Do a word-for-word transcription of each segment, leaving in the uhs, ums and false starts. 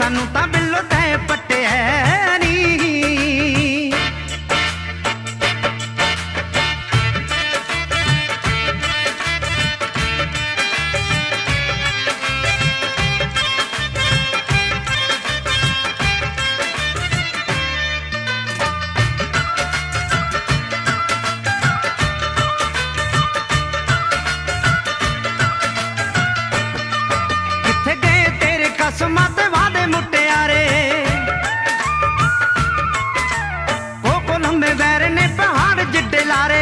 सानू तां बिल्लो तैं पट्टे है नी। कसमां ते वादे मुटियारे कोको लंबे वैर ने पहाड़ जिड्डे लारे।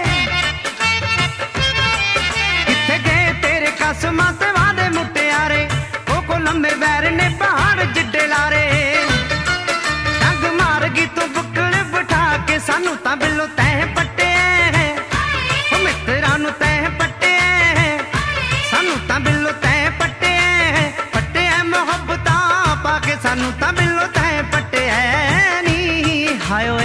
किथे गए तेरे कसमां ते वादे मुटियारे कोको लंबे वैर ने पहाड़ जिड्डे लारे। डंग मार गई तू बुक्कड़ बिठा के सानू तां बिल्लो तैं पट्टे ओ मित्तरां नू तैं पट्टे सानू तां बिल्लो तैं पट्टे पाके सानू तां बिल्लो तैं पट्टे है नी। हाय ओए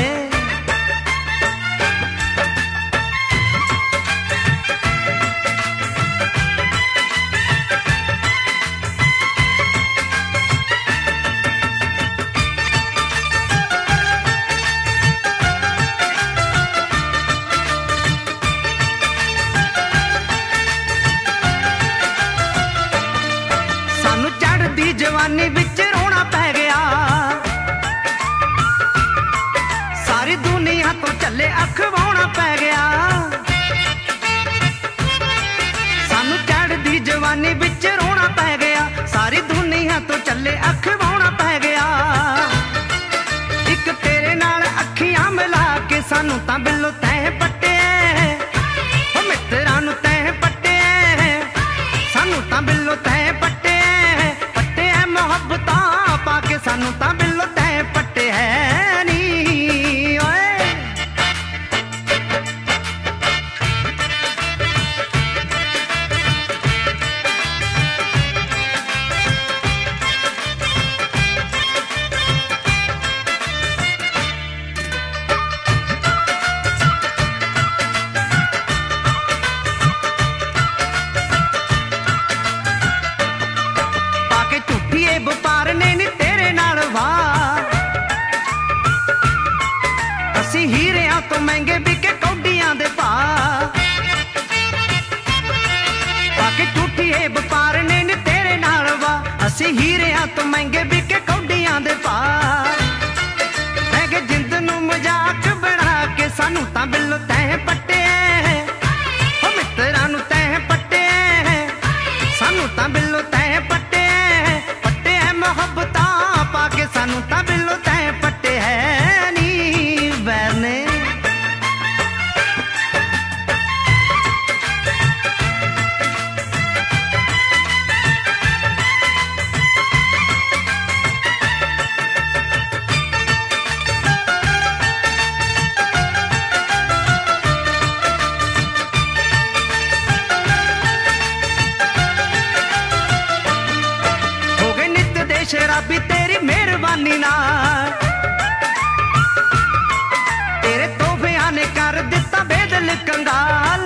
सानू चढ़दी जवानी विच रोना पै गया। सारी दुनिया तो चले अखवाउणा पै गया। सानू चढ़दी जवानी विच रोना पै गया। सारी दुनिया तो चले अखवाउणा पै गया। इक तेरे नाल अखियां मिला के सानू तां बिल्लो तैं पट्टे ओ मित्तरां नू तैं पट्टे सानू तां बिल्लो तैं पट्टे पट्टे है मोहब्बतां पाके सानू तां बिल्लो तैं पट्टे है नी। ओए पाके झूठिए व्यापार ने नी तेरे नाल वाह। असी हीरियां तो महंगे बिके कौडियां दे भाव। पाके झूठिए व्यापार ने नी तेरे नाल वाह। असी हीरियां तो महंगे बिके कौडियां दे भाव। महंगे जिंद नू मजाक बना के सानू तां बिल्लो तैं पट्टे ओ मित्तरां नू तैं पट्टे सानू तां बिल्लो तैं पट्टे पट्टे है मोहब्बतां पाके सानू तां बिल्लो तैं पट्टे है नी। वैर ने हो गए नित दे शराबी तेरी मेहरबानी नाल। तेरे तोहफियां ने कर दिता बेदल कंगाल।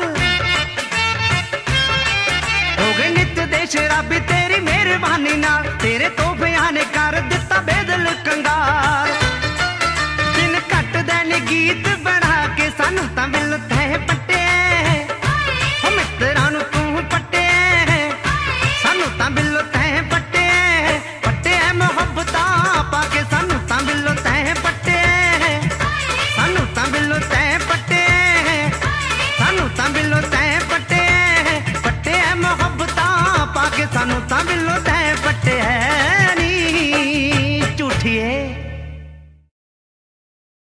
हो गए नित दे शराबी तेरी मेहरबानी नाल। तेरे तोहफियां ने कर दिता बेदल कंगाल। दिन घट दैन गीत बना के सानू तां बिल्लो तैं पट्टे ओ मित्तरां नू तूं पट्टे सानू तां बिल्लो तैं पट्टे पट्टे है मोहब्बतां पाके सानू तां बिल्लो तैं पट्टे सानू तां बिल्लो तैं पट्टे सानू तां बिल्लो तैं पट्टे पट्टे है मोहब्बतां पाके सानू तां बिल्लो